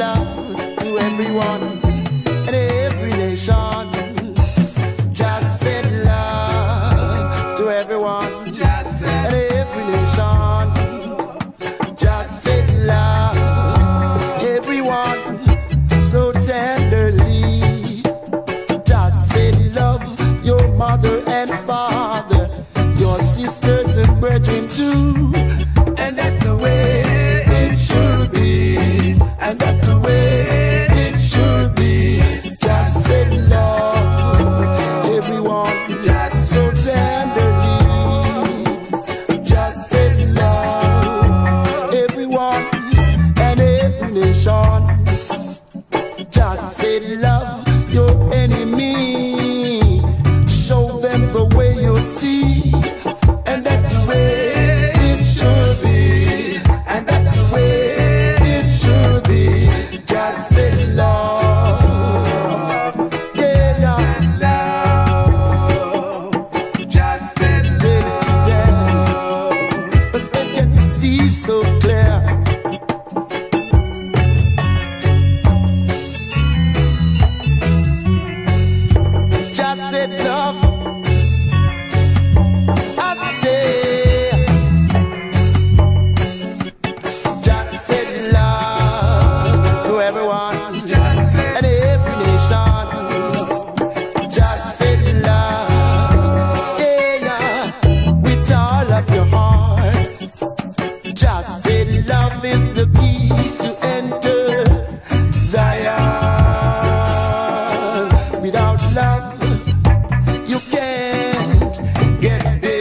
love to everyone and every nation. Just send love to everyone and every nation. Just send love, everyone, so tenderly. Just send love, your mother and father, your sisters and brethren too. And that's the way it should be. And that's the way it should be. Just send love, everyone, just so tenderly. Just send love, everyone and every nation. Just send love your enemy. Show them the way you see. And that's the way it should be. And that's the way it should be. Just say love. Yeah, yeah. Love. Just say love. But they can see so clear. Just say love. I say, just say love to everyone and every nation. Just say love, yeah, with all of your heart. Just say love is the key to enter Zion. Without love, you can't get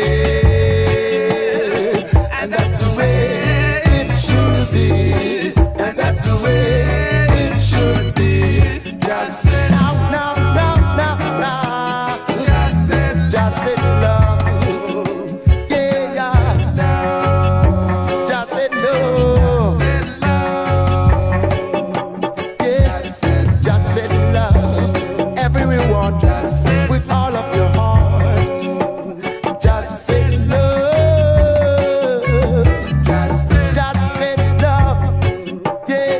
there. And that's the way it should be. And that's the way it should be. Just say now. Just say love. Yeah, yeah. Just say no. Yeah, just say love. Everyone, with all of your heart. Just say love. Just say love. Yeah,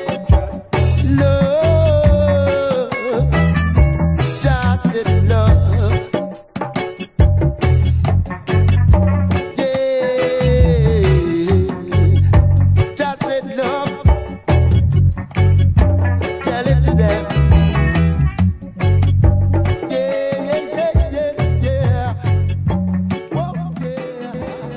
love. Just say love. Yeah, just say love. Tell it to them. Yeah. Whoa, yeah.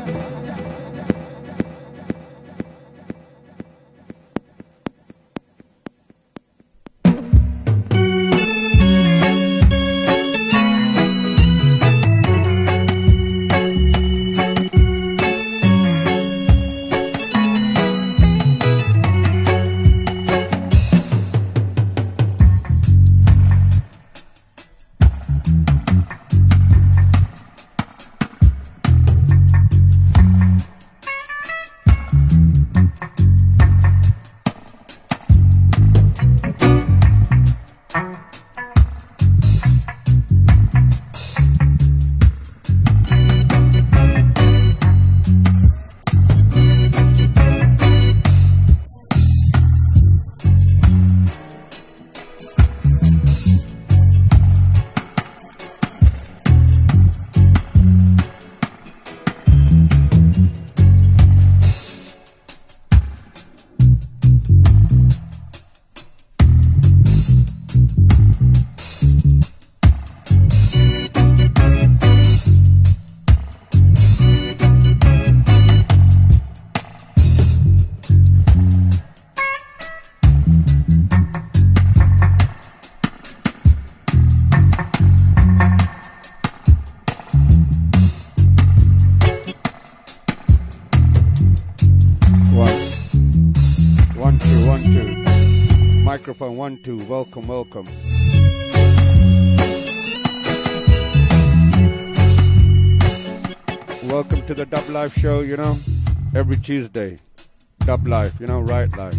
One, two. Microphone 1, 2. Welcome. Welcome to the Dub Life show, every Tuesday. Dub Life, right life.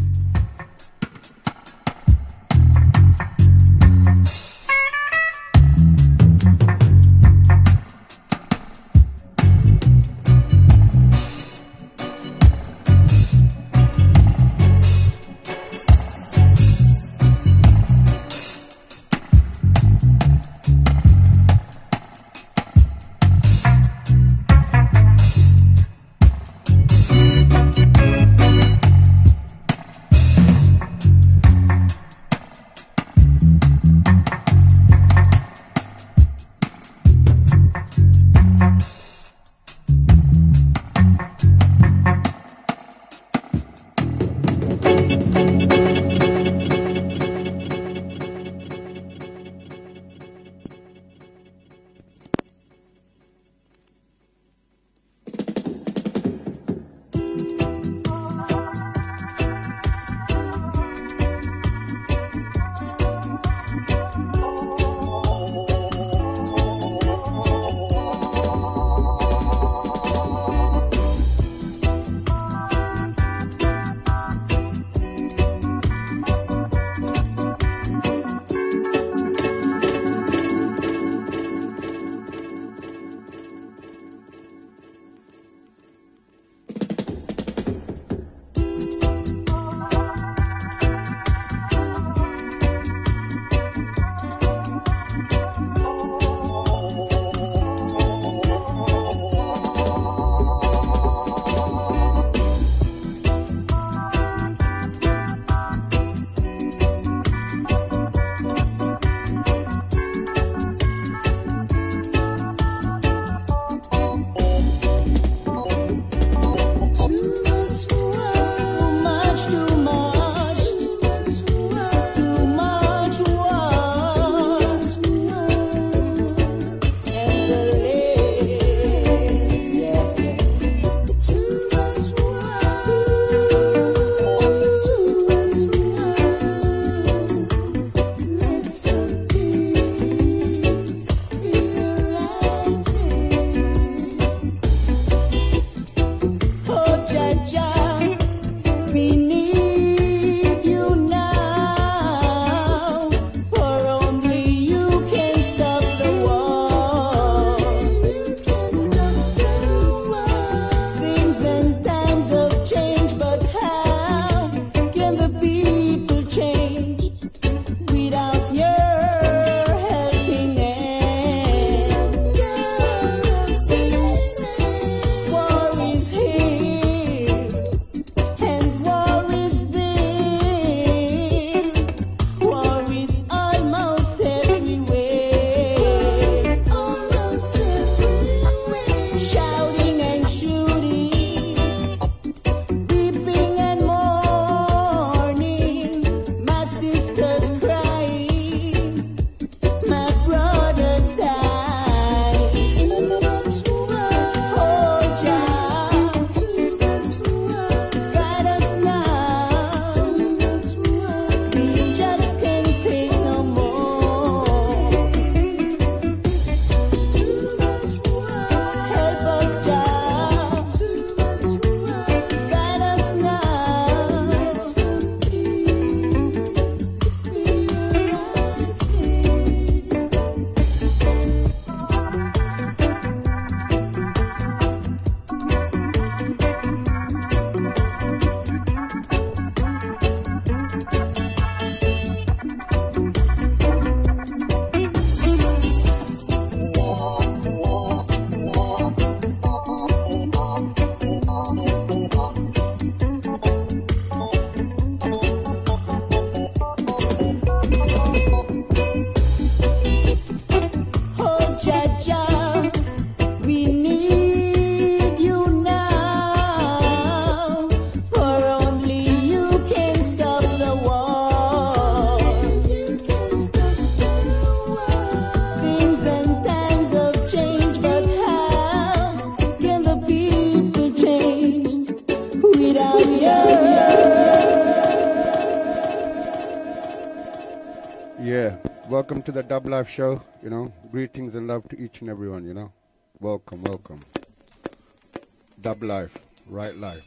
Yeah, welcome to the Dub Life Show. You know, greetings and love to each and everyone. You know, welcome, welcome. Dub Life, right life.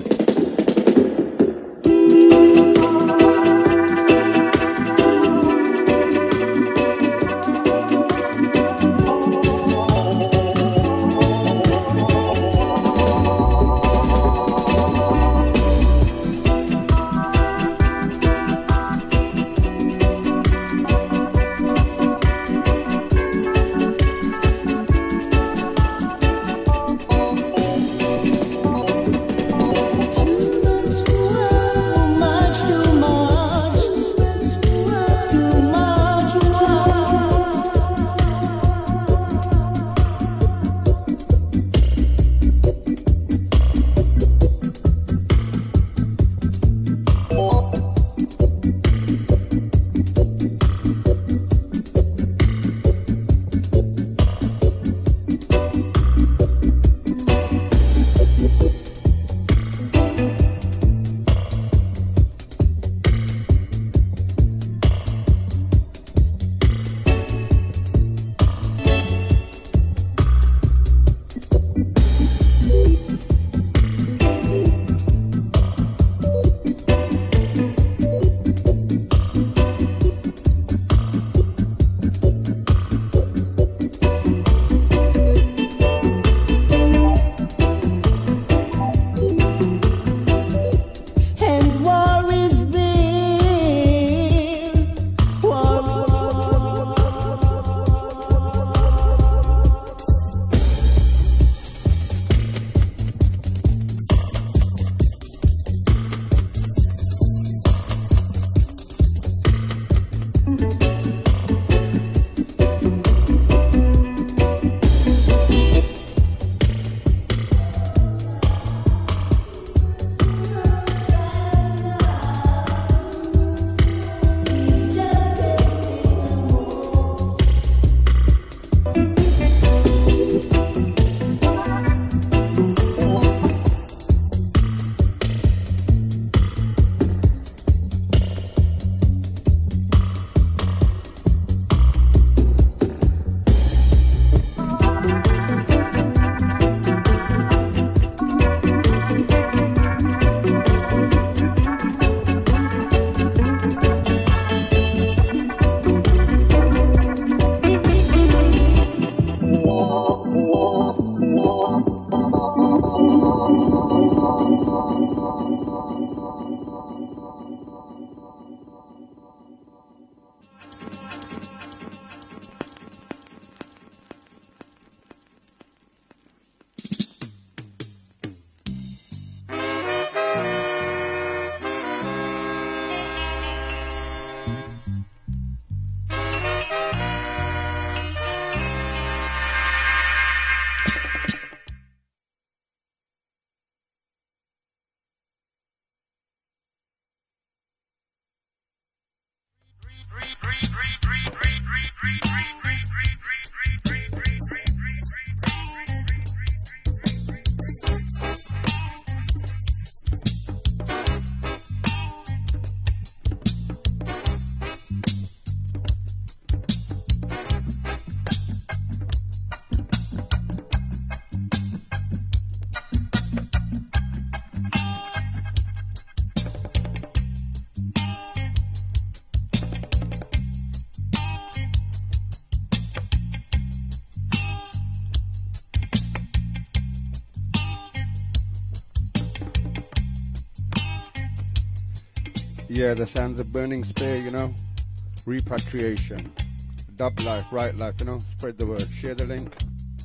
Yeah, the sounds of burning spear, you know, repatriation, dub life, right life, you know, spread the word, share the link.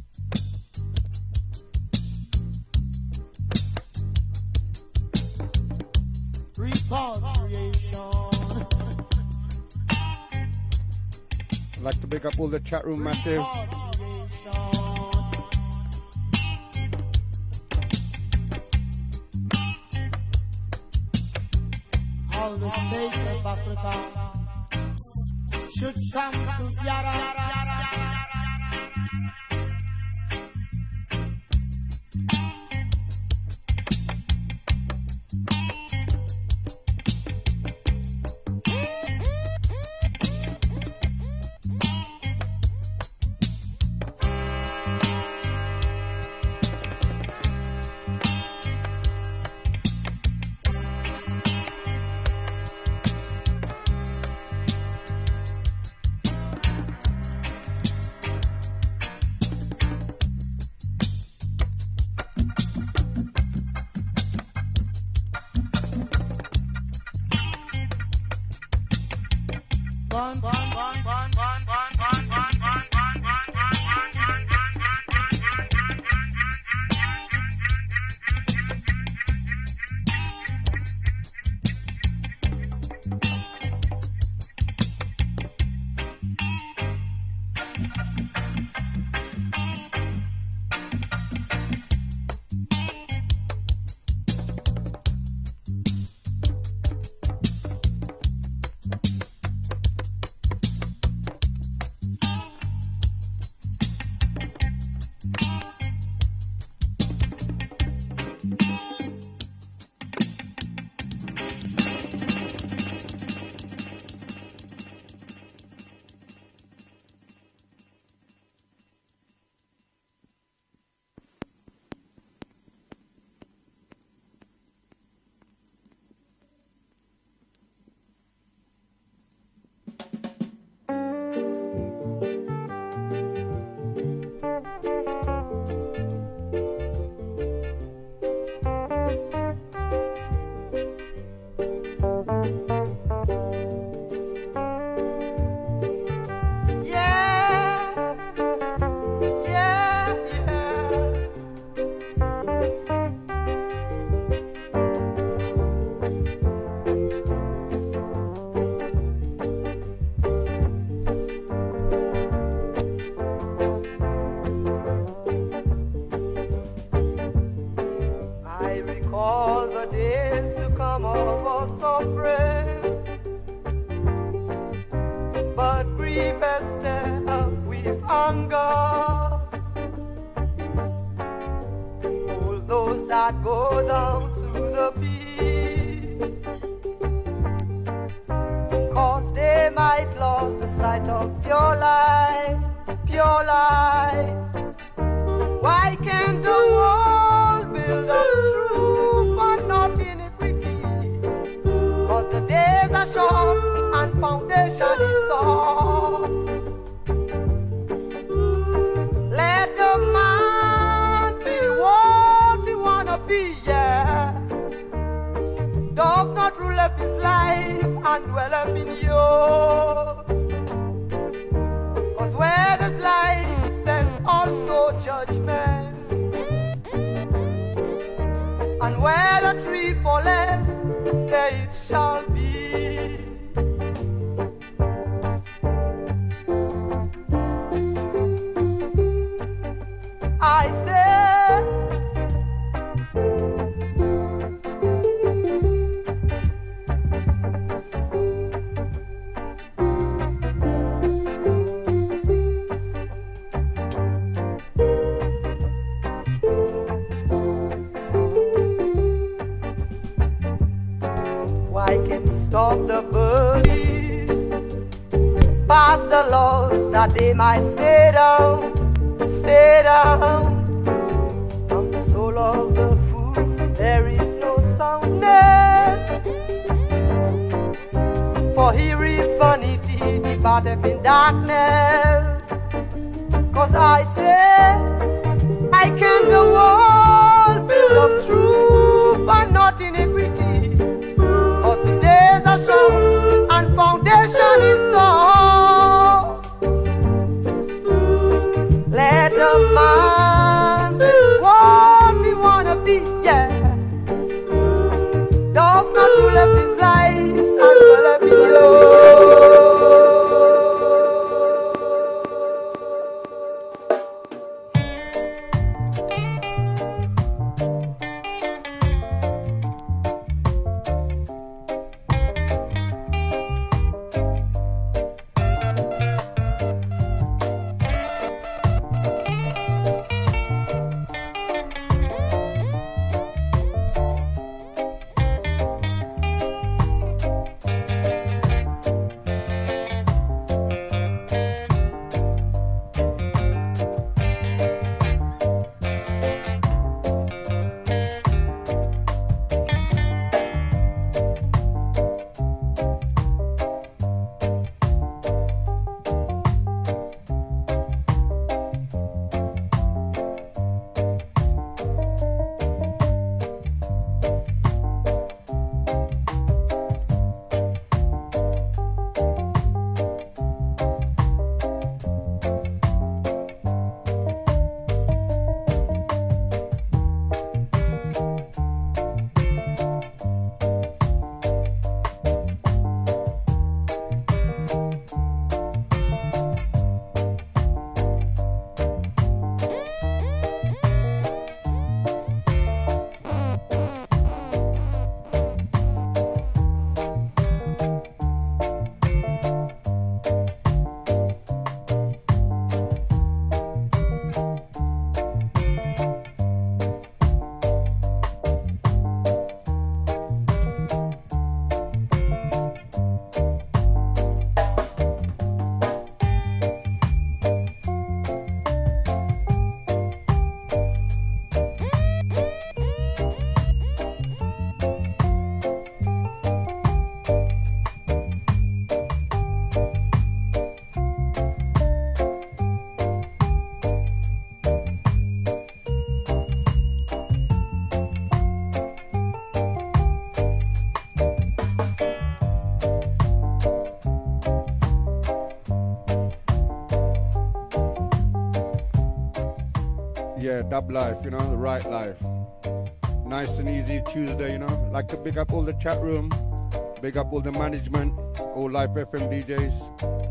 Repatriation. I'd like to pick up all the chat room massive. All the states of Africa should come together. Yeah, dub life, you know, the right life. Nice and easy Tuesday, you know. Like to big up all the chat room, big up all the management, all Life FM DJs.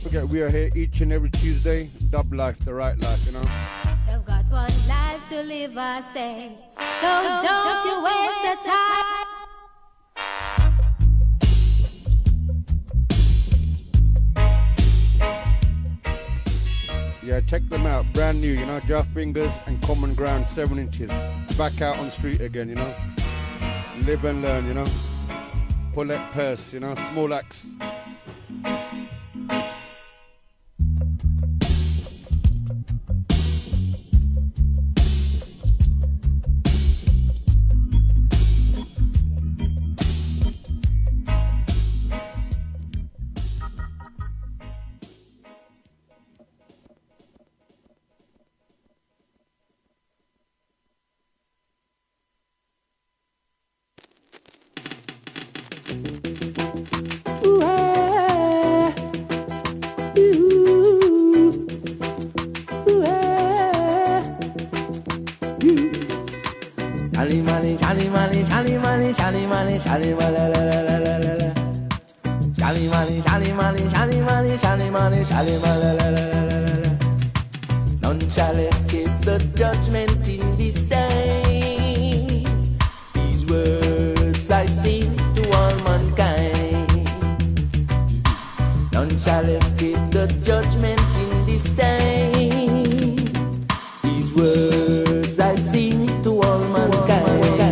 forget, we are here each and every Tuesday. Dub life, the right life, you know. You've got one life to live, I say. So don't you waste the time. Yeah, check them out. Brand new, you know. Jaw Fingers and Common Ground 7 inches. Back out on the street again, you know. Live and learn, you know. Paulette Purse, you know. Small Axe. None shall escape the judgment in this day. These words I sing to all mankind. None shall escape the judgment in this day. These words I sing to all mankind.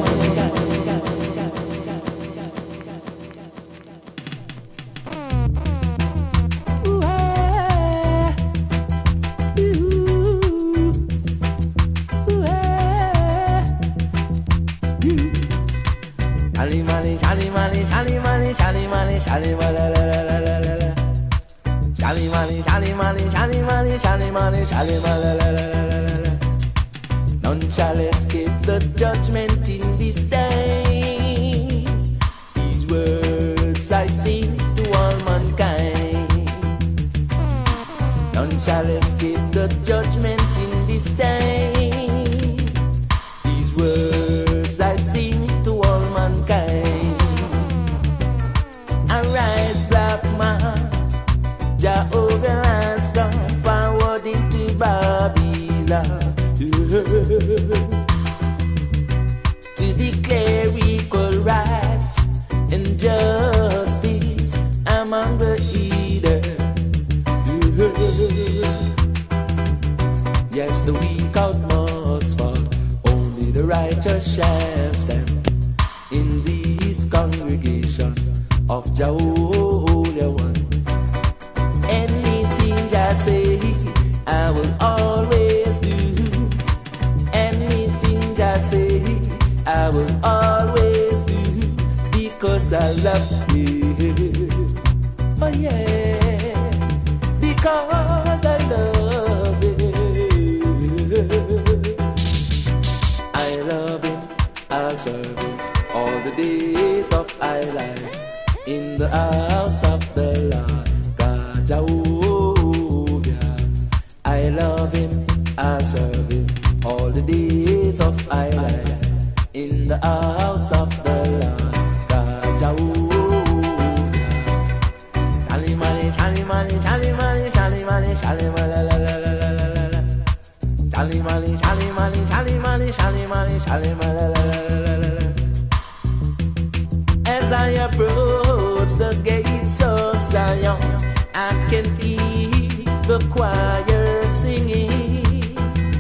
None shall escape the judgment in this day. These words I sing to all mankind. None shall escape the judgment in this day. These words I sing to all mankind. Arise, black man, Jehovah has come forward into Babylon to declare equal rights and justice among the heathen. Yes, the weak out must fall, only the righteous shall stand in this congregation of Jehovah One. Anything Jah say, I will always do. Anything Jah say, I will always do, because I love you. Oh yeah, because I love you. I love him, I'll serve him all the days of my life. In the house of the Lord, God Jehovah. I love him, I'll serve him all the days of my life. In the house of the Lord, God Jehovah. Charlie Mali, Charlie Mali, Charlie Mali, Charlie Mali, Charlie Mali, la la la la la la la. Charlie Mali, Charlie Mali, Charlie Mali, Charlie Mali, Charlie Mali, la la la la la la. As I approach the gates of Zion, I can hear the choir singing.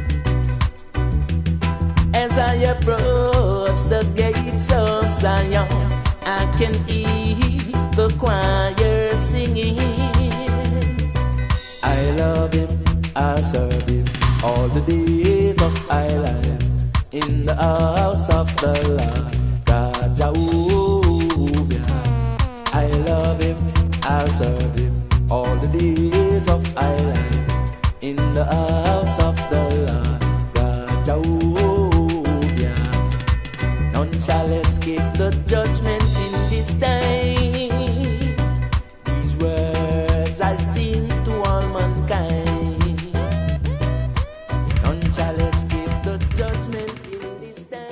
As I approach the gates of Zion, I can hear the choir singing. I love him, I'll serve him all the days of my life. In the house of the Lord, God Jehovah. I love him, I'll serve him all the days of my life. In the house of the Lord, God Jehovah. None shall escape the judgment in this day. These words I sing to all mankind. None shall escape the judgment in this day.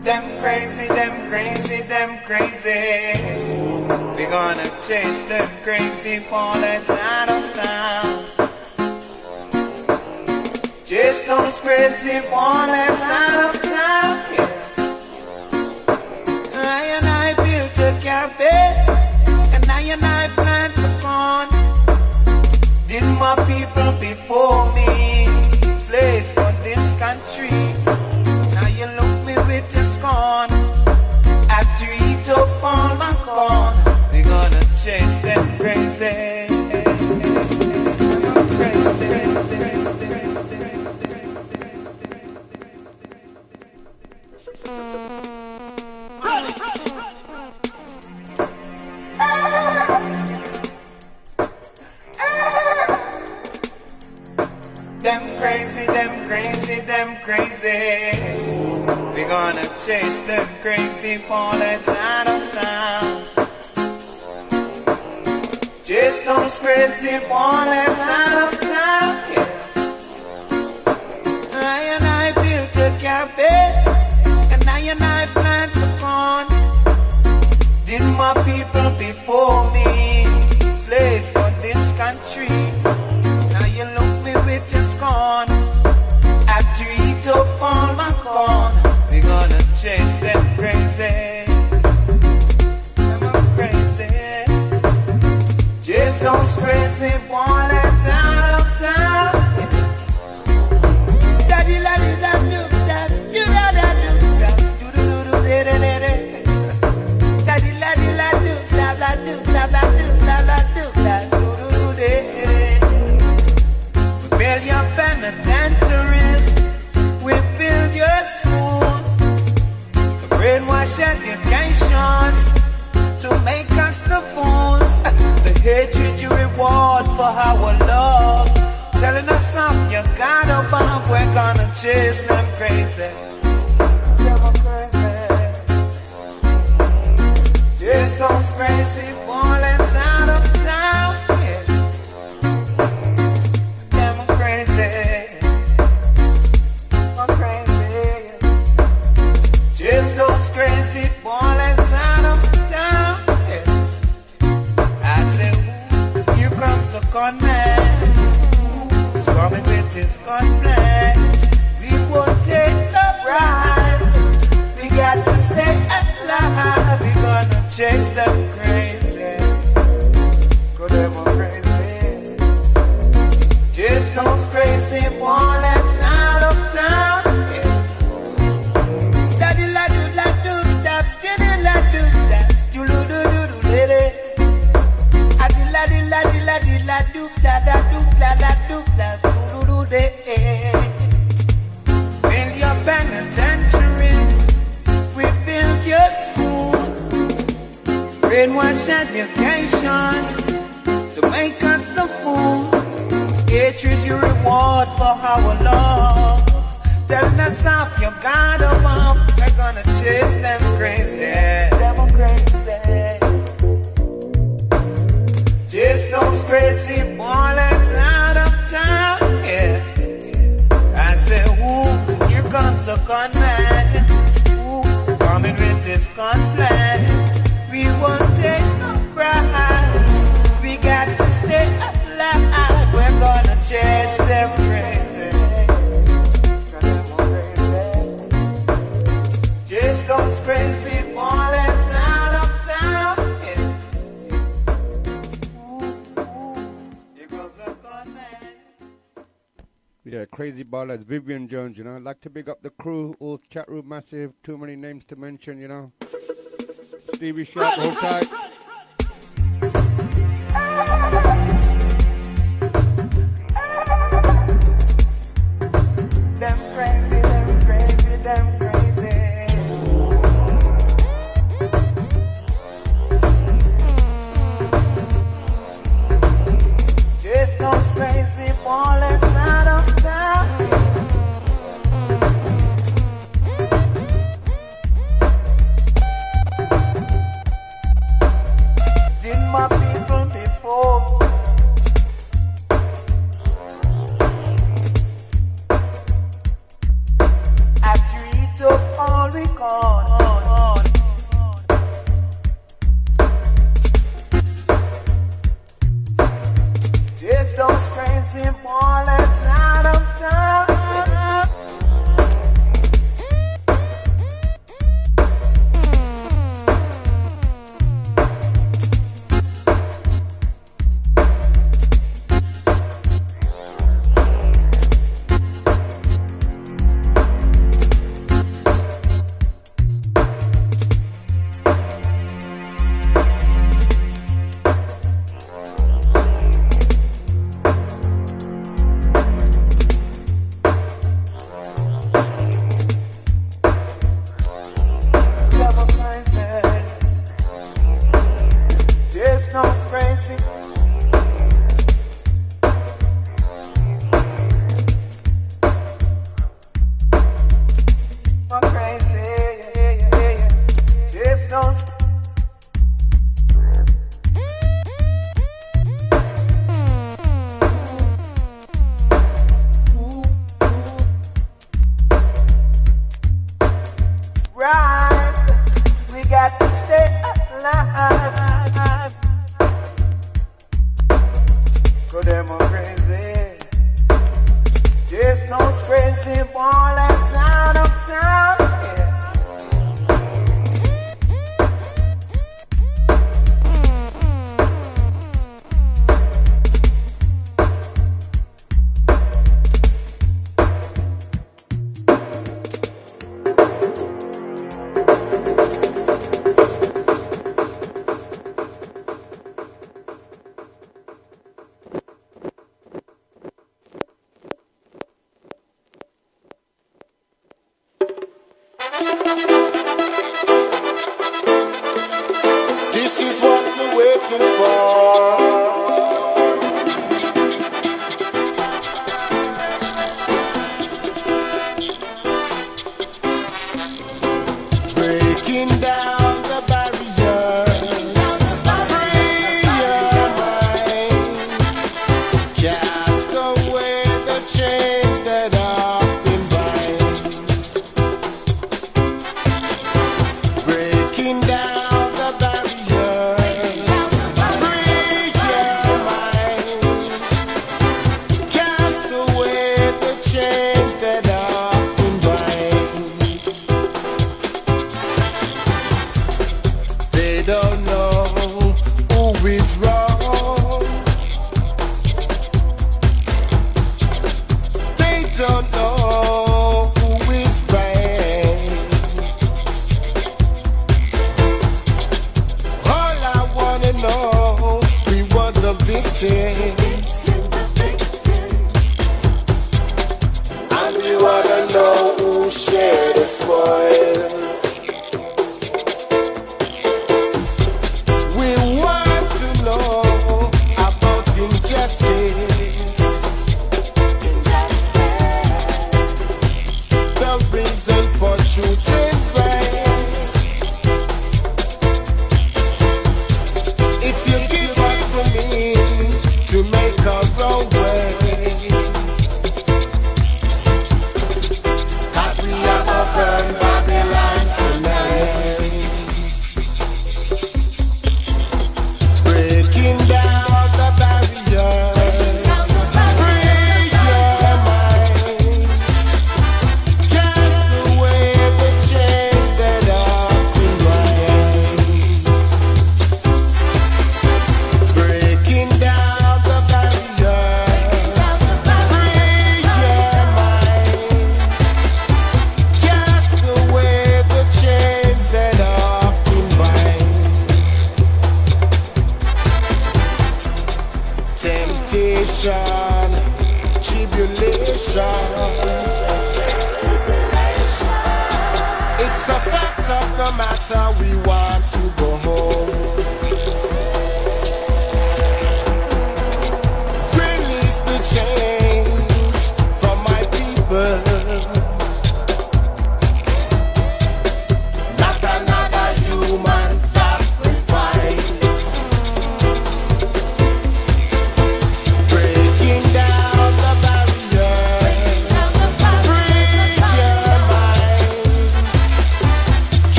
Them crazy, them crazy, them crazy. We gonna chase them crazy bullets out of town. Chase those crazy bullets out of town. Yeah. I and I built a cafe, and I plant a corn. Did my people before me slave for this country? Now you look me with your scorn. After you eat up all my corn, we gonna chase them crazy. Them crazy, them crazy, them crazy. We gonna chase them crazy bullets out of town. Chase those crazy bullets out of town. Yeah. I and I built a cafe, and I plant a corn. Did my people before me slave for this country? Now you look me with your scorn. After you eat up all my corn, we gonna chase them crazy. Them crazy. Chase those crazy bullets out of town. Daddy la di da do steps, do da da do steps, do do do do de de de de. Daddy la di la do step la do step la do step la do step do do do de de. Build your penitentiaries, we build your schools. The brainwash education to make us the fools. The hatred you reward for our love, telling us something you got above. We're gonna chase them crazy. Chase those crazy bullets out of town. Yeah. Them crazy. I'm crazy. Chase those crazy bullets out of town. Yeah. I say, ooh, here comes the gunman. He's coming with his gunplay. We won't take the bribes. We got to stay alive. We gonna chase them crazy. Go them crazy. Chase those crazy bullets out of town. Yeah. Daddy la do steps, daddy la do steps, do do do do do lady. Adi la di la di la di la do steps, da do steps, da do steps, do do do de. Build your penitentiaries, we build your schools. Brainwash education to make us the fool. Hatred you reward for our love. Telling us off your God above. We're gonna chase them crazy. Them crazy. Chase those crazy bullets out of town. Yeah. I say, ooh, here comes the gunman. Ooh, coming with his gunplay. We won't take no bribes. We got to stay alive. We're gonna chase them crazy. Chase those crazy bullets out of town. Yeah. Ooh, here comes the gunman. Yeah, crazy ballad, Vivian Jones, you know. I'd like to big up the crew, all chat room massive, too many names to mention, you know. Stevie Sharp, hold tight. Them crazy, them crazy, them crazy. Chase those crazy bullets out of town. corn. Just those crazy bullets out of town.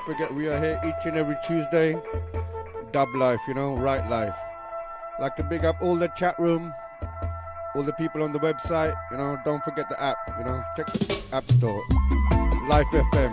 forget we are here each and every Tuesday. Dub life, you know, right life. Like to big up all the chat room, all the people on the website, you know, don't forget the app, you know, check the app store. Life FM.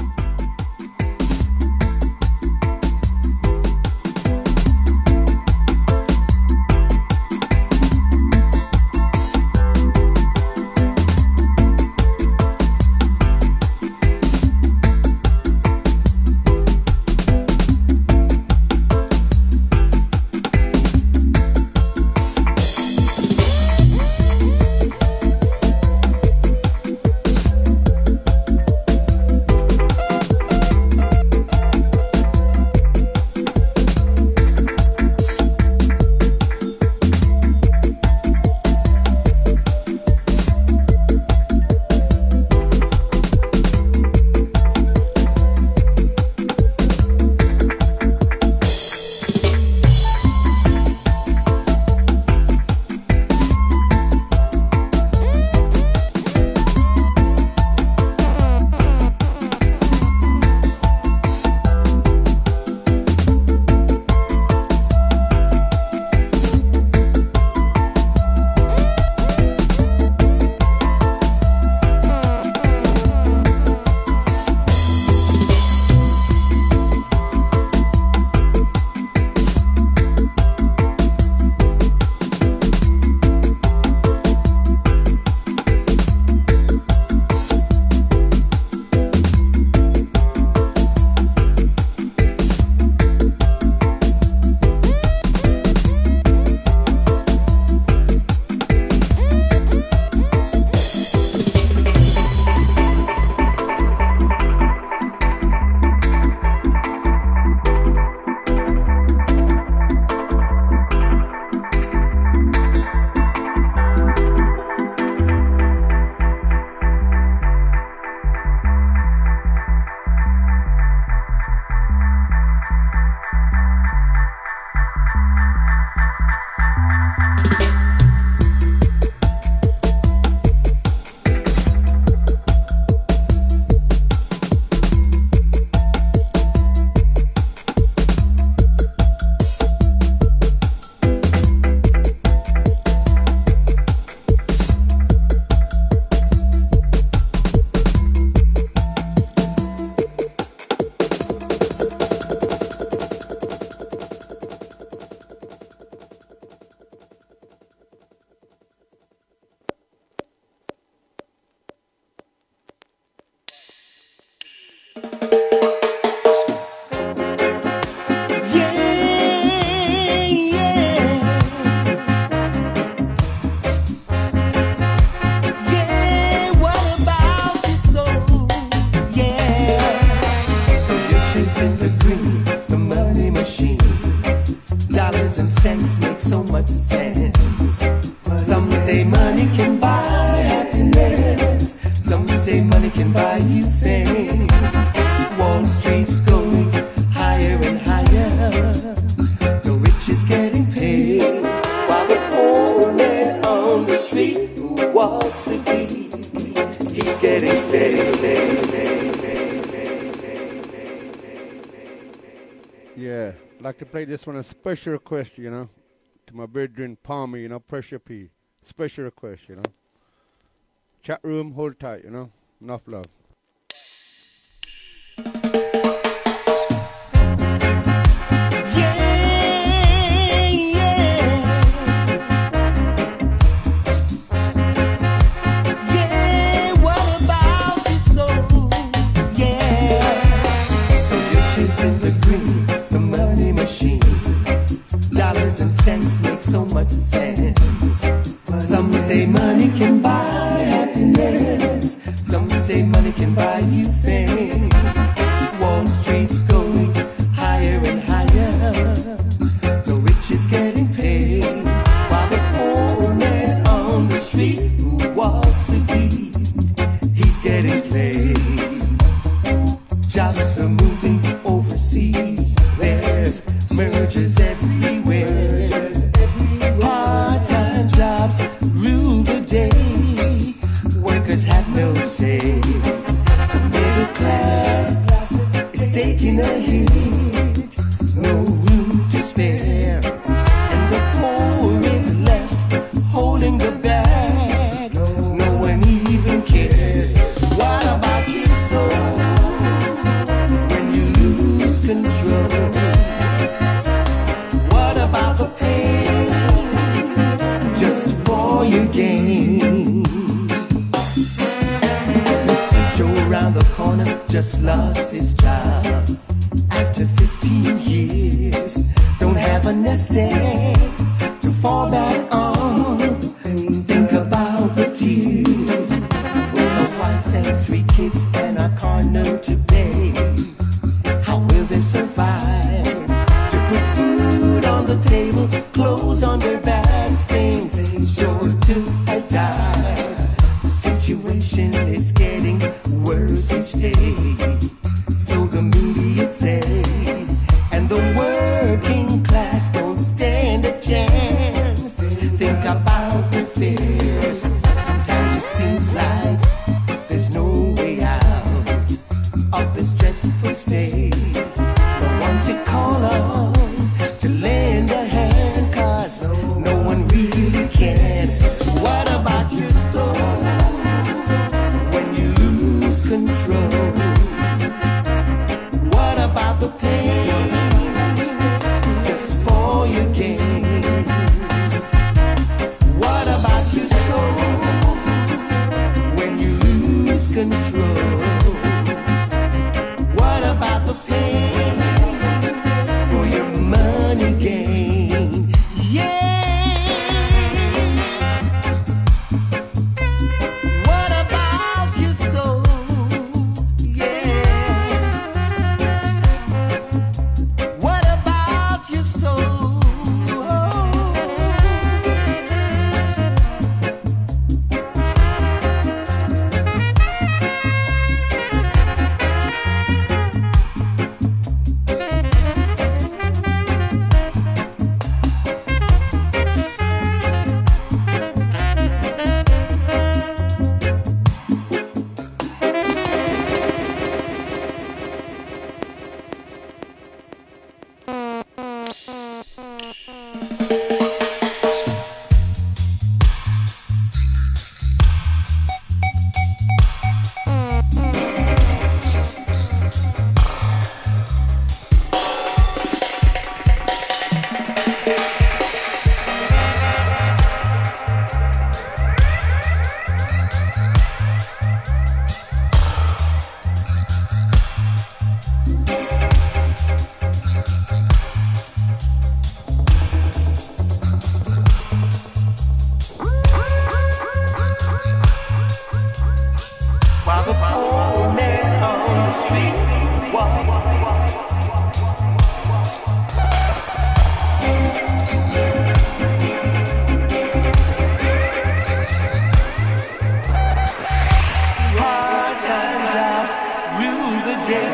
Yeah, like to play this one a special request, you know, to my brethren Palmer, you know, Pressure P. Special request, you know. Chat room, hold tight, you know. Enough love. Cents make so much sense. Some say money can buy happiness. Some say money just lost his job after 15 years. Don't have a nest egg to fall back on. Think about the tears with a wife and 3 kids and a car note to pay. How will they survive to put food on the table, clothes on their backs, things sure to die? The situation is getting worse each day, so the media say, and the working class don't stand a chance. Think about their fears. Sometimes it seems like there's no way out of this dreadful state. No one to call on to lend a hand, 'cause no one really can. What about your soul when you lose control? What about the pain just for your gain? What about your soul when you lose control? What about the pain for your money gain? Yeah. What about your soul? Yeah. What about your soul? While the poor man on the street part-time jobs rule the day.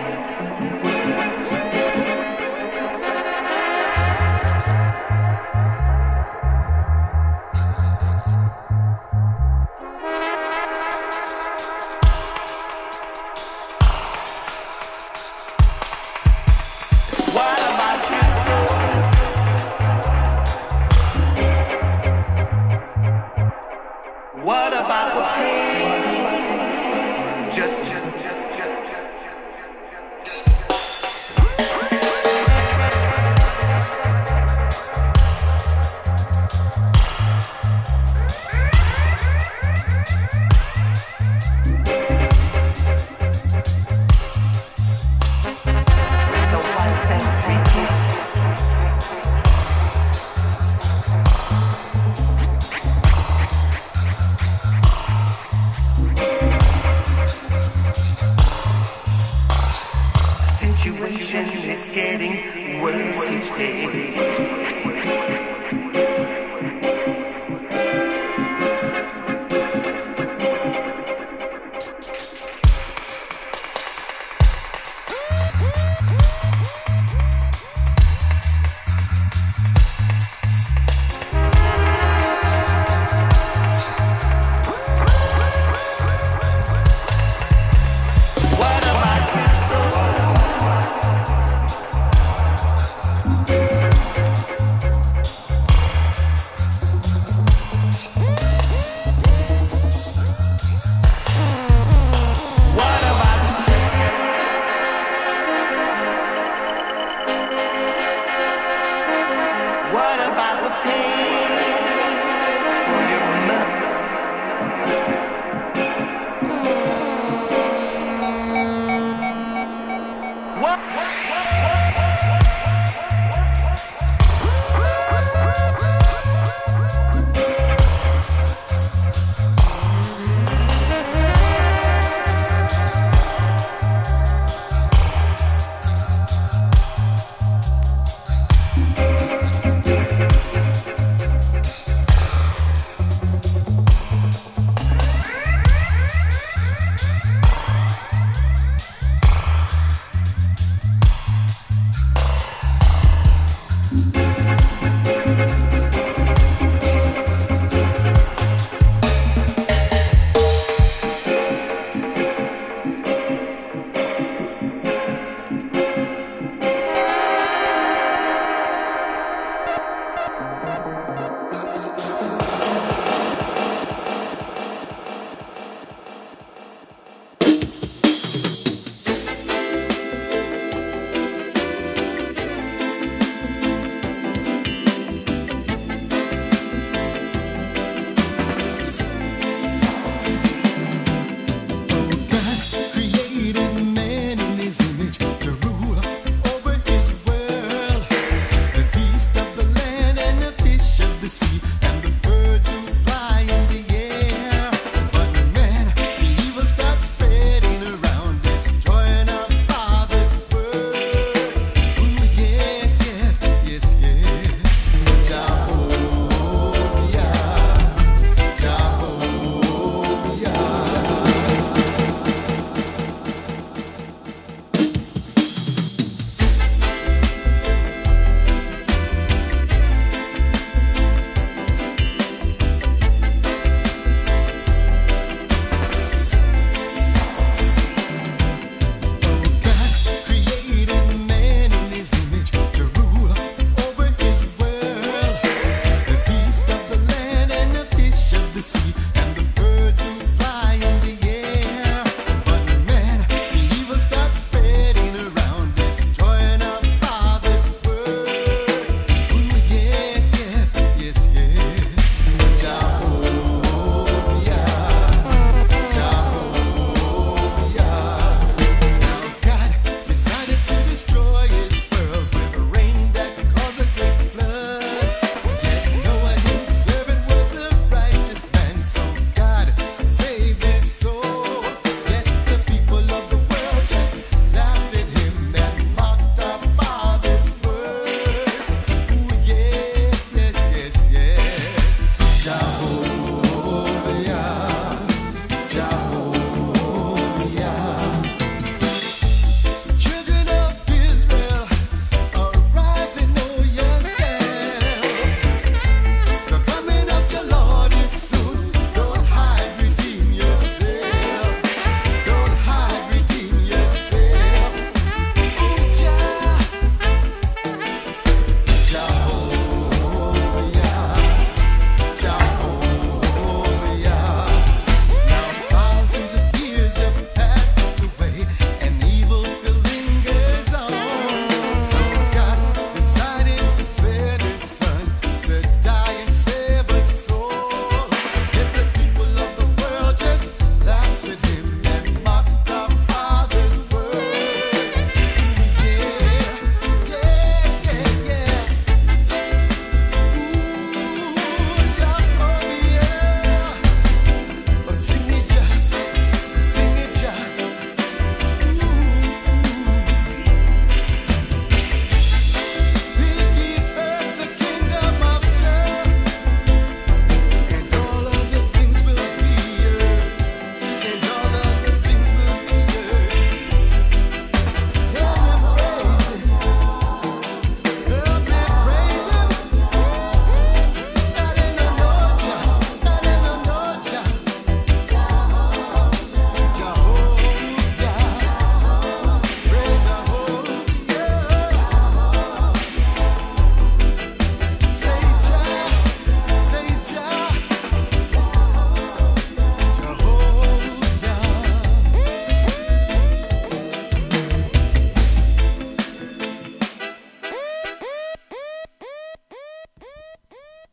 What about your soul? What about the pain? Just with a wife and 3 kids. Situation is getting worse each day. What about your soul?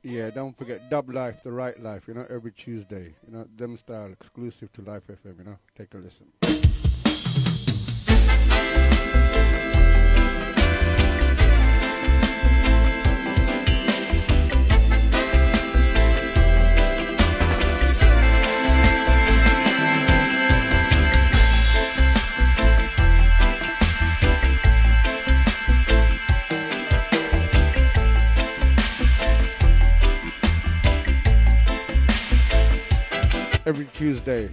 Yeah, don't forget Dub Life, The Right Life, you know, every Tuesday. You know, them style exclusive to Life FM, you know. Take a listen. Every Tuesday.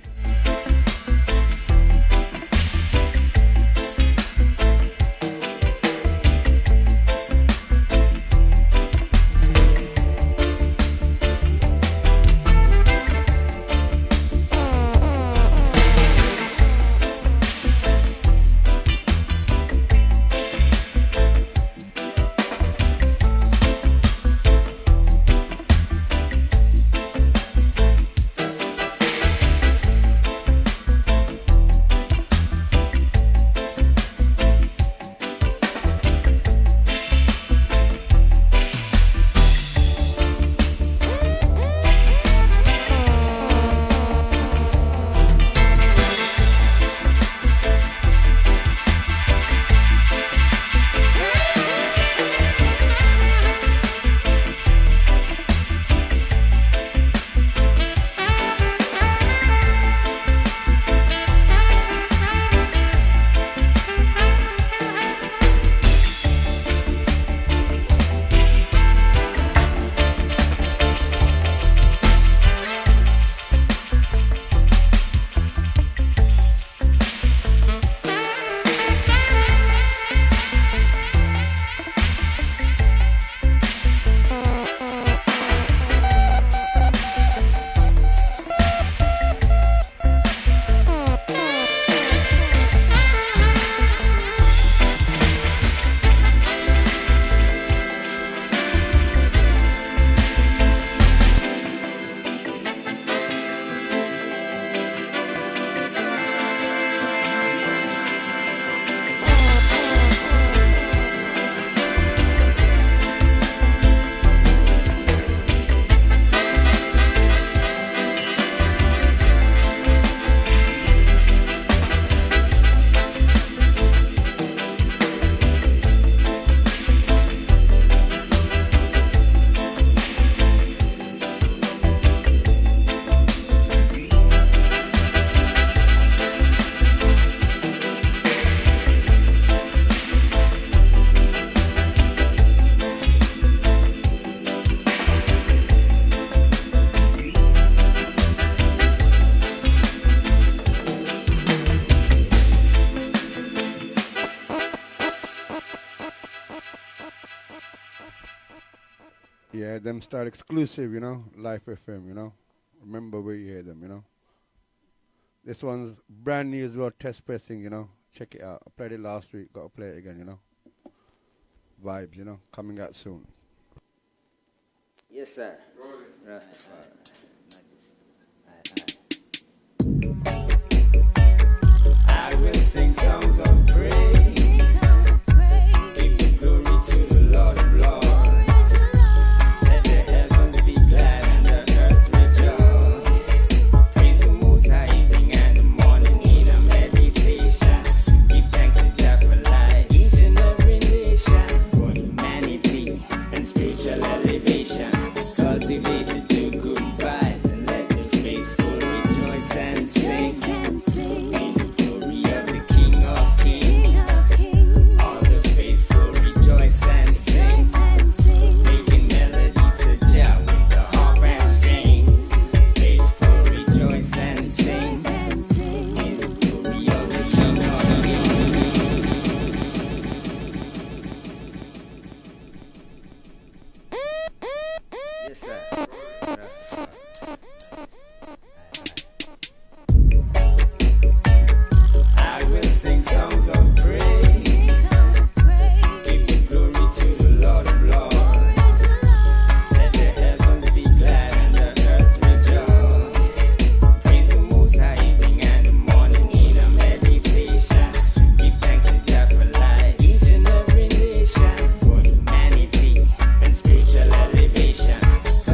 Yeah, them start exclusive, you know, Life FM, you know. Remember where you hear them, you know. This one's brand new as well, test pressing, you know. Check it out. I played it last week, got to play it again, you know. Vibes, you know, coming out soon. Yes, sir. Rastafari. I will sing songs of praise. Give the glory to the Lord of Lords. Let the heavens be glad and the earth rejoice. Praise the Most High evening and the morning in a meditation. Give thanks to Jah for life, each and every nation, for humanity and spiritual elevation. Cultivated to good vibes and let the faithful rejoice and sing. In the glory of the King of Kings. All the faithful rejoice and sing. Making melody to Jah with the harp and strings. Faithful rejoice and sing. In the glory of the King of Kings. Yes, sir. I will sing songs of praise. Give the glory to the Lord of Lords. Let the heavens be glad and the earth rejoice. Praise the Most High evening and the morning in a meditation. Give thanks to Jah for life, each and every nation, for humanity and spiritual elevation.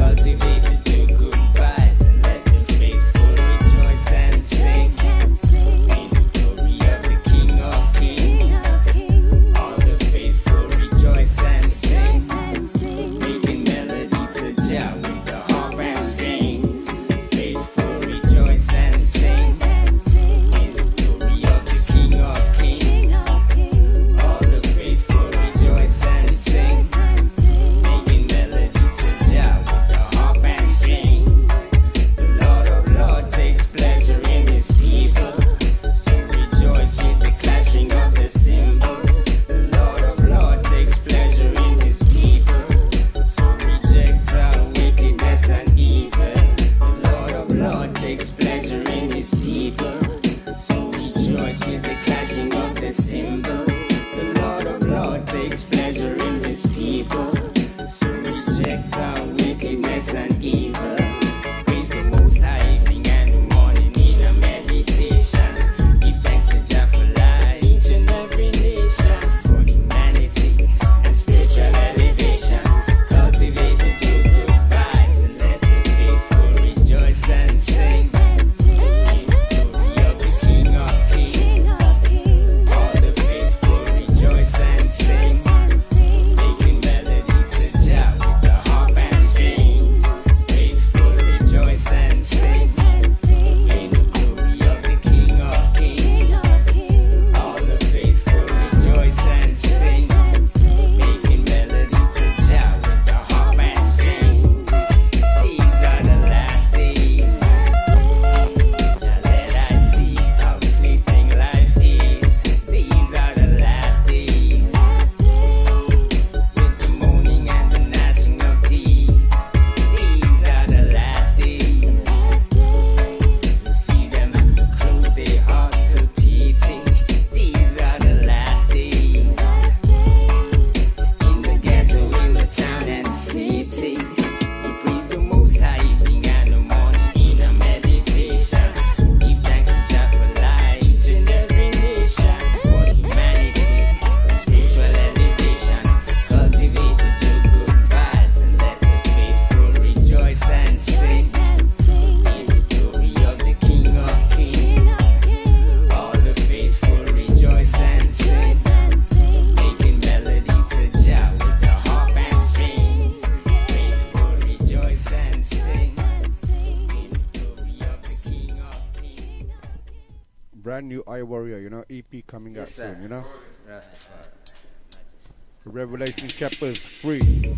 brand new I Warrior, you know, EP coming out Yes, sir. soon, you know. Rastafari. Revelation chapters 3.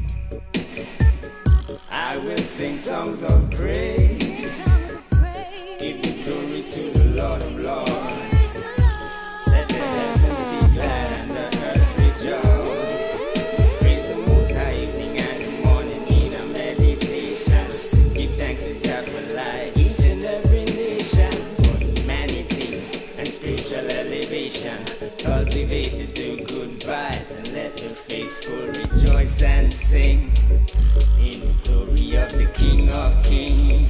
I will sing songs of praise. Give the glory to the Lord of Lords. Let the heavens be glad and the earth rejoice. Praise the Most High evening and morning in a meditation. Give thanks to Jah for life, each and every nation, for humanity and spiritual elevation. Cultivate the do good vibes and let the faithful rejoice and sing. In the glory of the King of Kings.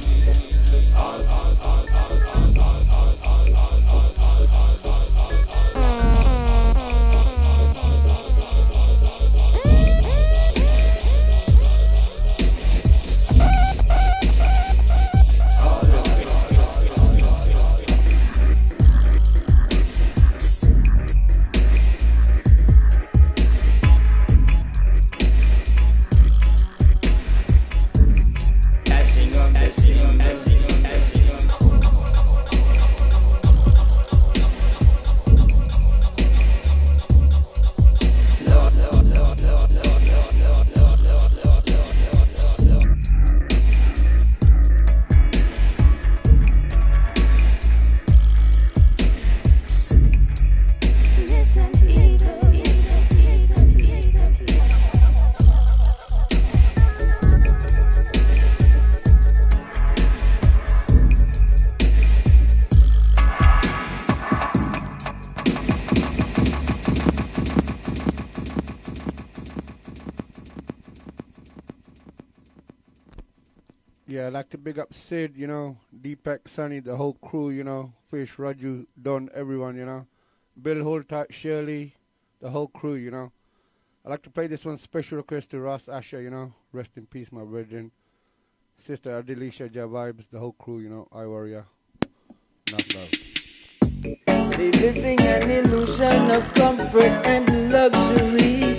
Yeah, I'd like to big up Sid, you know, Deepak, Sunny, the whole crew, you know, Fish, Raju, Don, everyone, you know, Bill Holtat, Shirley, the whole crew, you know. I'd like to play this one special request to Ross Asher, you know, rest in peace, my brethren. Sister Adelisha, Ja Vibes, the whole crew, you know, I Warrior, not love. They living an illusion of comfort and luxury.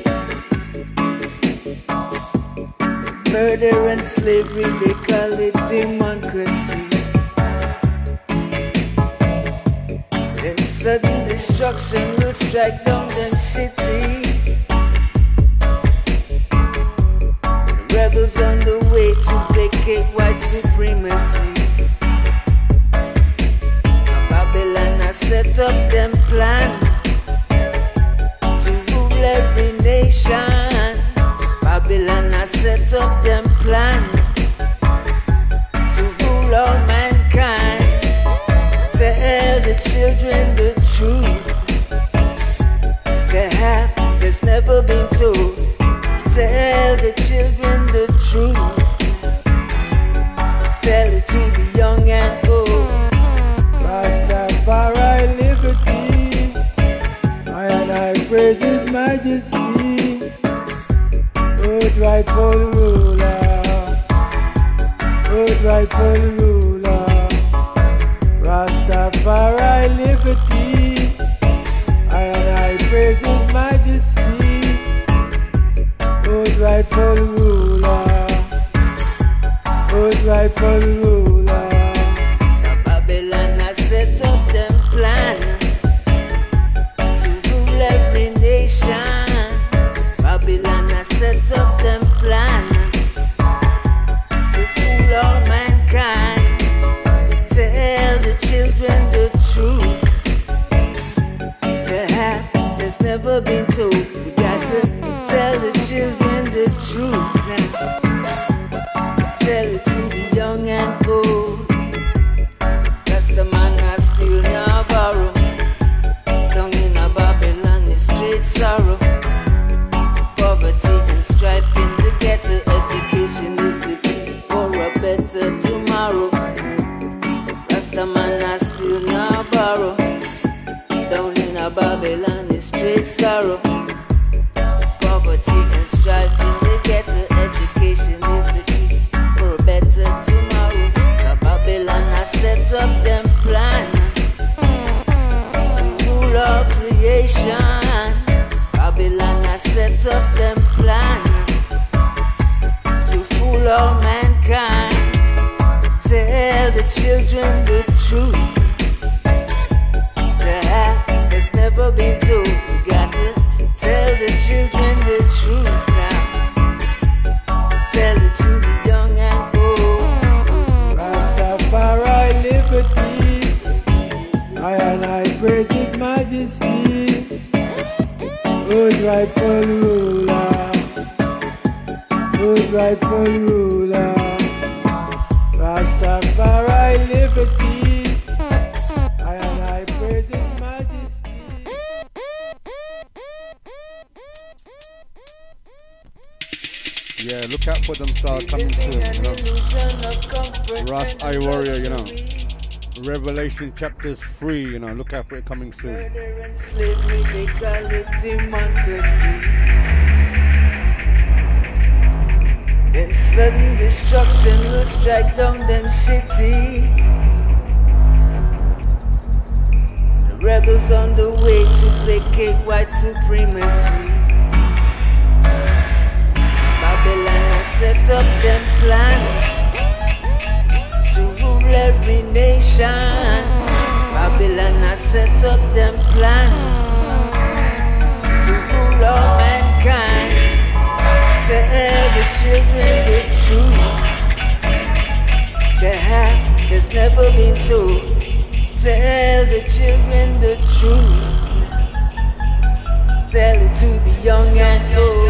Murder and slavery, they call it democracy. Then sudden destruction will strike down them city. Rebels on the way to vacate white supremacy. Babylon has set up them plan to rule every nation. Babylon has set up them plan to rule all mankind. Tell the children the truth. There's never been told. Tell the children the truth. Tell it to the young and old. Rastafari liberty, I praise His Majesty, good rightful ruler, good rightful ruler. Rastafari liberty, I praise His Majesty, good rightful ruler, good rightful ruler. Babylon has set up them plan to rule every nation. Babylon has set up them plan to fool all mankind. Tell the children the truth. There's never been told. We got to tell the children the truth now. Tell it to the young and old. That's the man I still now borrow. Down in a Babylon is straight sorrow. Poverty and strife in the ghetto. Education is the key for a better tomorrow. That's the man I still now borrow. Down in a Babylon is straight sorrow. Poverty and strife in the ghetto. Education is the key for a better tomorrow. Now Babylon has set up them plan to rule all creation. Babylon has set up them plan to fool all mankind. Tell the children the truth. rightful ruler, who's rightful ruler? Rastafari liberty, I and I praise His Majesty. Yeah, look out for them stars coming soon, you know. Ras I Warrior, you know. Revelation chapters 3, you know, look out for it coming soon. Murder and slavery, they call it democracy. Then sudden destruction will strike down them city. The rebels on the way to placate white supremacy. Babylon has set up them plans to rule every nation. Babylon has set up them plans to rule all mankind. Tell the children the truth. There's never been told. Tell the children the truth. Tell it to the young and old.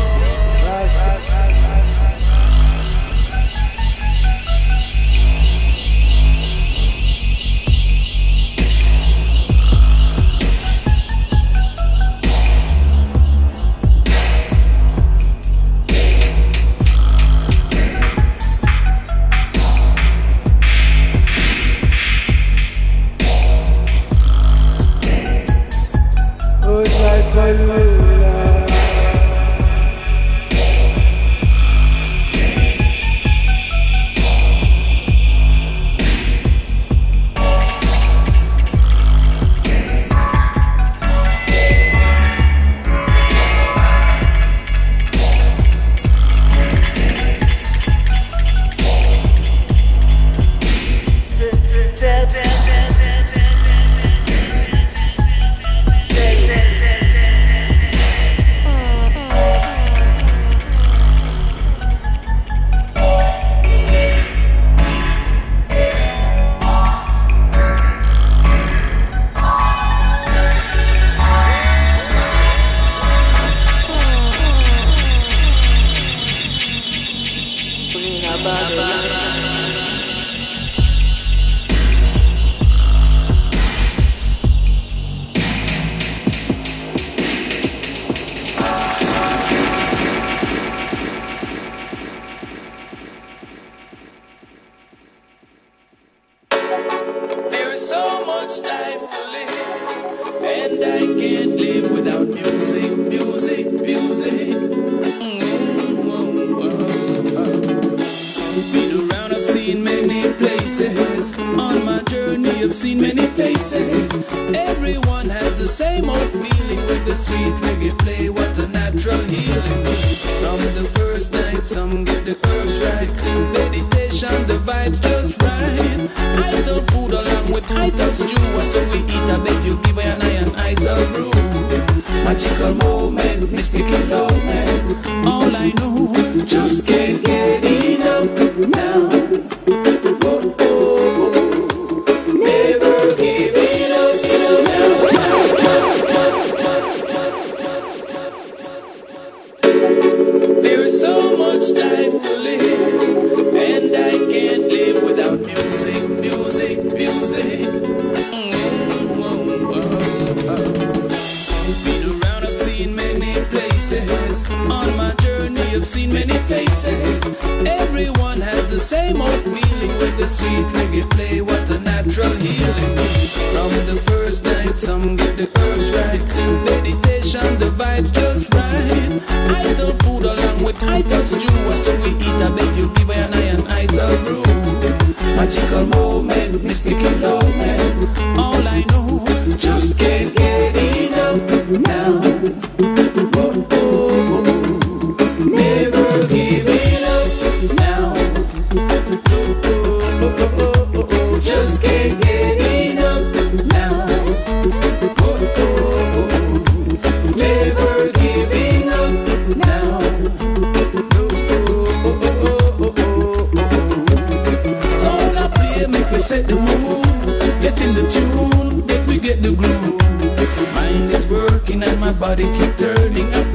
Set the mood, get in the tune, make we get the groove. Mind is working and my body keep turning up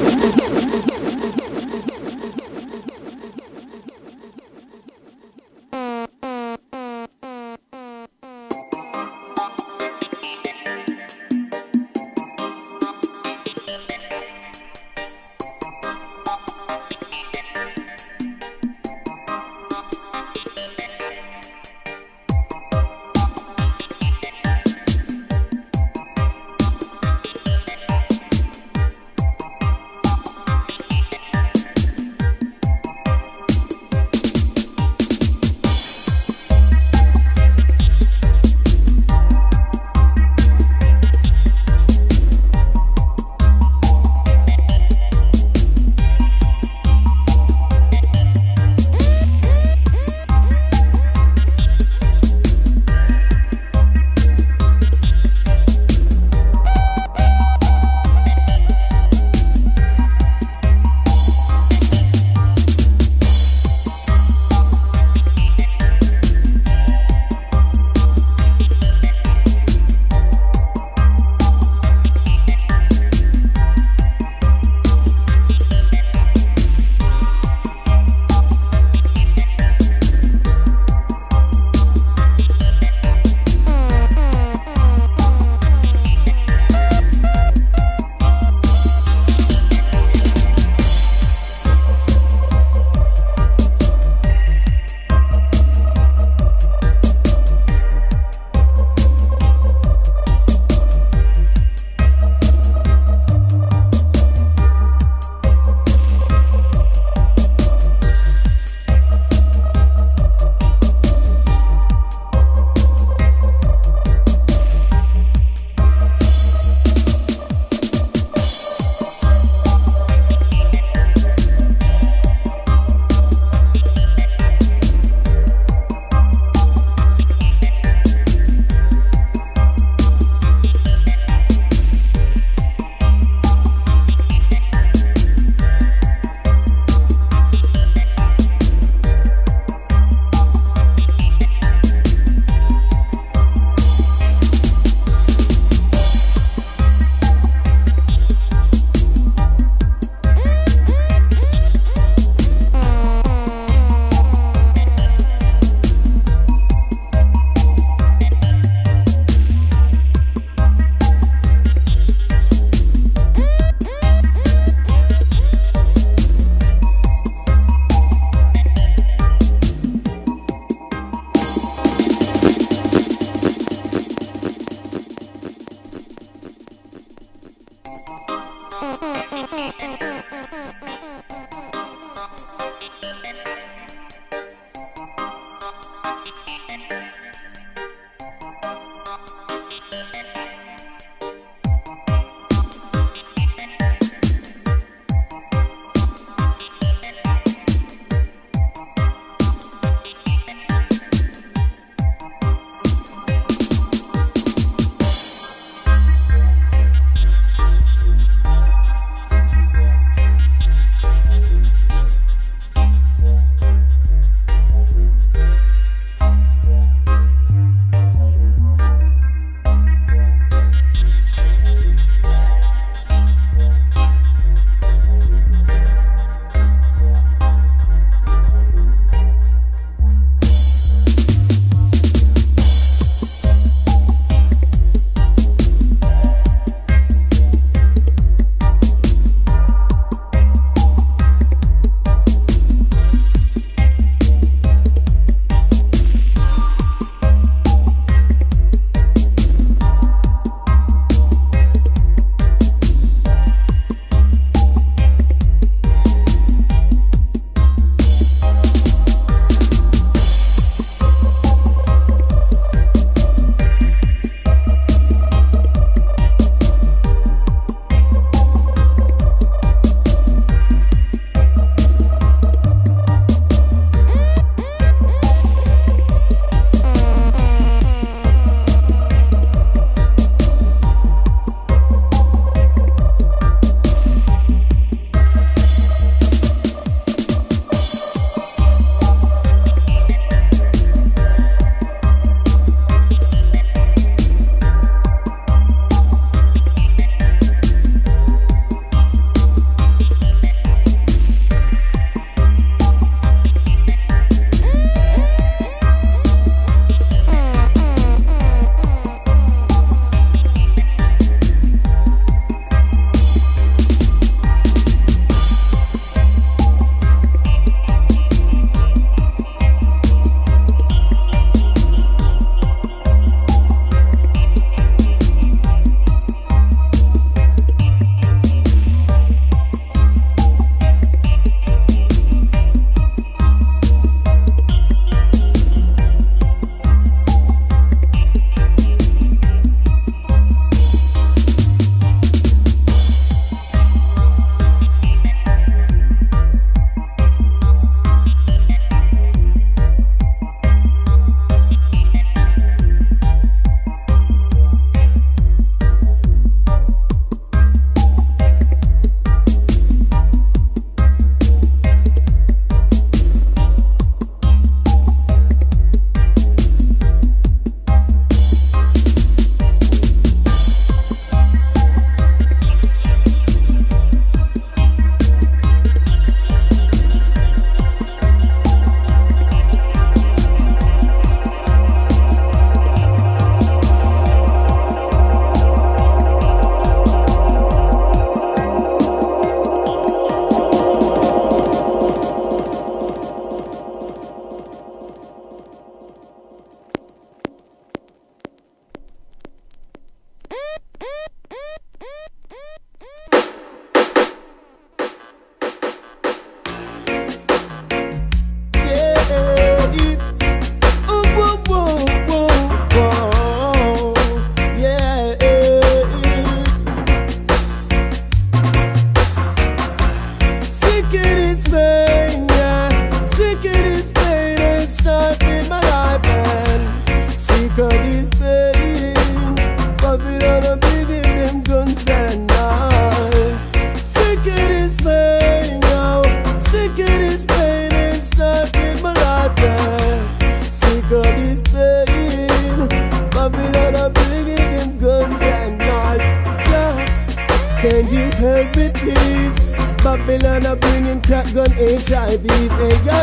Can you help me please? Babylon are bringing crack gun, HIVs,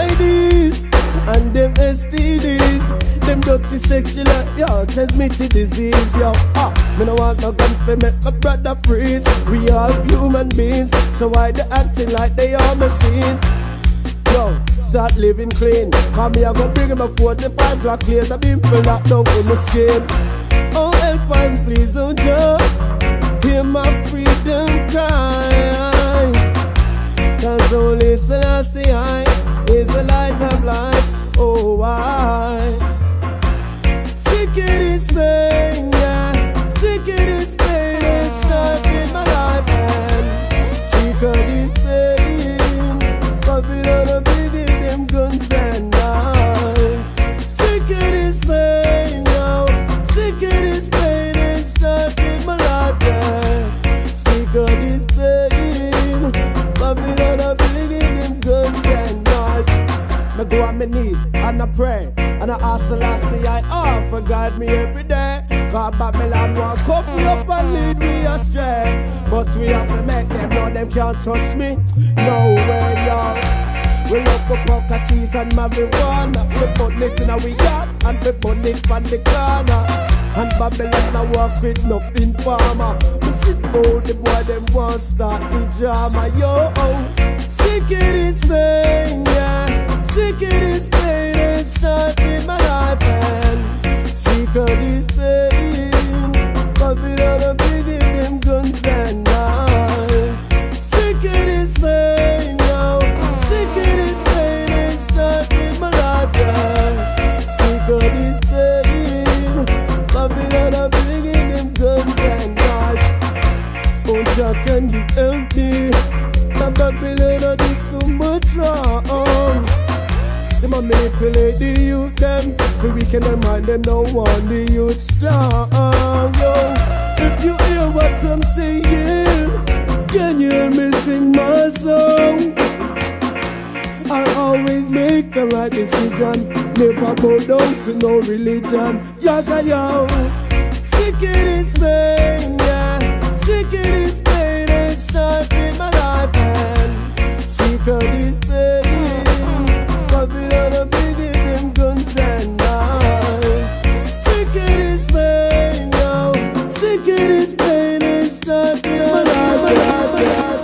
AIDs, and them STDs, them dirty sexual, yo, transmitted disease, yo. Me no want no gun to make my brother freeze. We are human beings, so why they acting like they are machines? Yo, start living clean. Cause me I go bring him a 45 black clears. I've been for locked down with my skin. Oh, help, please, oh, Joe. Hear my freedom cry. pain and strife in my life and sick of this pain. Babylon are building them guns and knives. Sick of this pain now. Sick of this pain and strife in my life and sick of this pain. Babylon are building them guns and knives. I go on my knees and I pray and I ask Selassie I offer guide me every day. Cause Babylon want cuff me up and lead me astray. But we have to make them know them can't touch me. No way, y'all. We love for cockatoos and marijuana. We put it in our yard and we put it from the corner. And Babylon I walk with nothing farmer. But sit all the boy them want start the drama. Yo, sick of this pain, yeah. Sick of this pain and strife in my life and sick of this pain. Babylon are building them guns and knives. Sick of this pain now. Sick of this pain and strife in my life and sick of this pain. Babylon are building them guns and knives. Oh, Jah can you help me? The Babylon are do so much wrong. Them a manipulate the youth them. For we can remind them no one the youth strong. Yo, if you hear what I'm saying, can you hear me sing my song? I always make the right decision. Never go down to no religion. Yaga yo, sick of this pain, yeah. Sick of this pain and strife in my life and sick of this pain. Babylon are building them guns and knives. Sick of this pain now. Sick of this pain and strife in my life.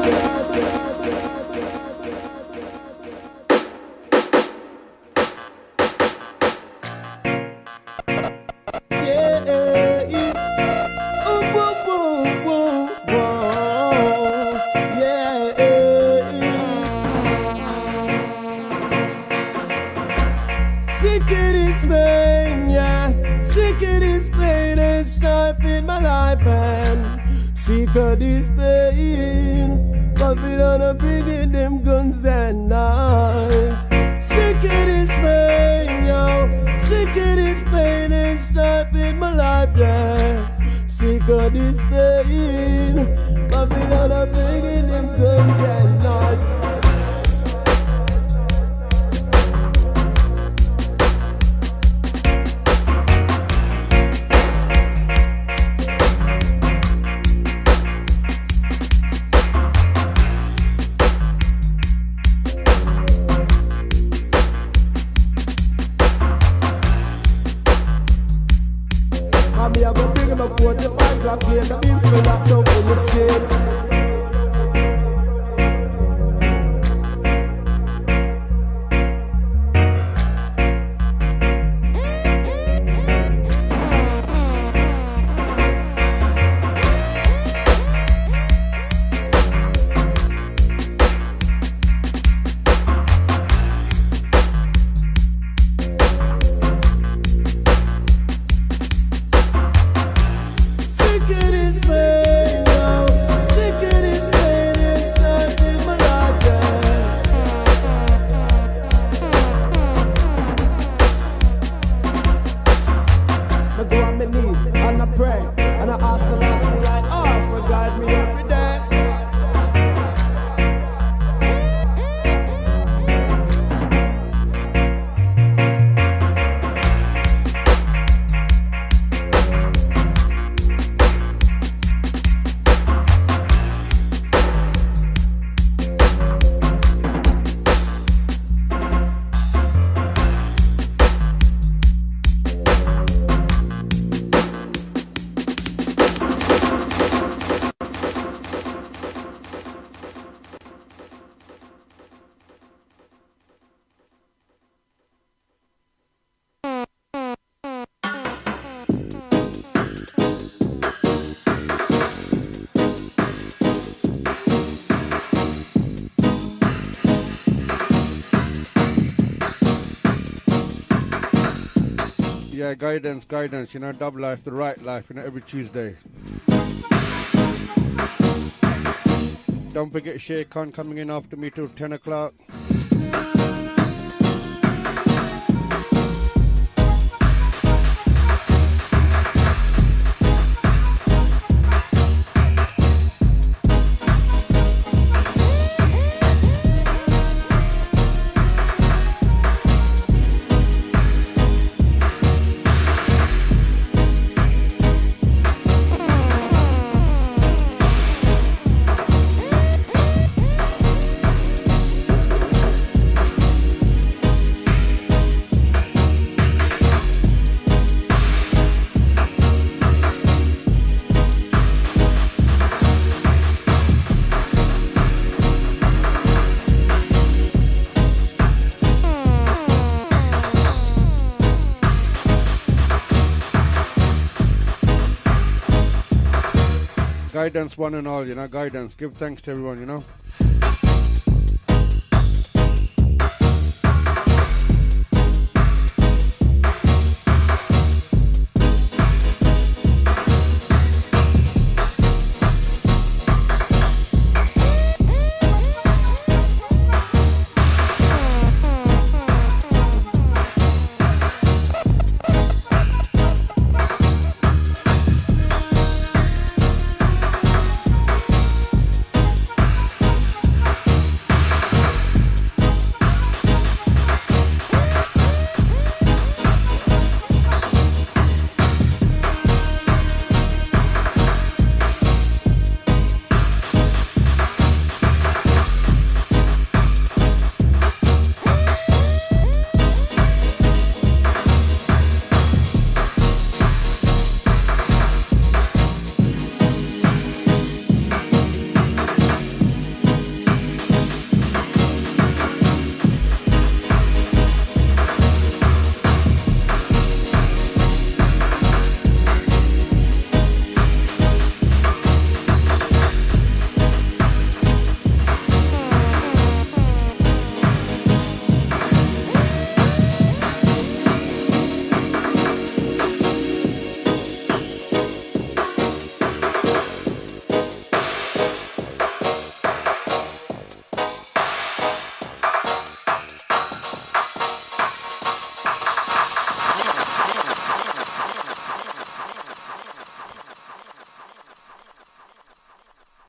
Sick of this pain, yeah. Sick of this pain and strife in my life and sick of this pain. Babylon are building them guns and knives. Sick of this pain, yo. Sick of this pain and strife in my life, yeah. Sick of this pain. Babylon are building them guns and knives. Me I go bring him a 45 Glock here, the beam fill up down in the state. Yeah, guidance, you know, dub life, the right life, you know, every Tuesday. Don't forget Shay Khan coming in after me till 10 o'clock. Guidance one and all, you know, guidance. Give thanks to everyone, you know.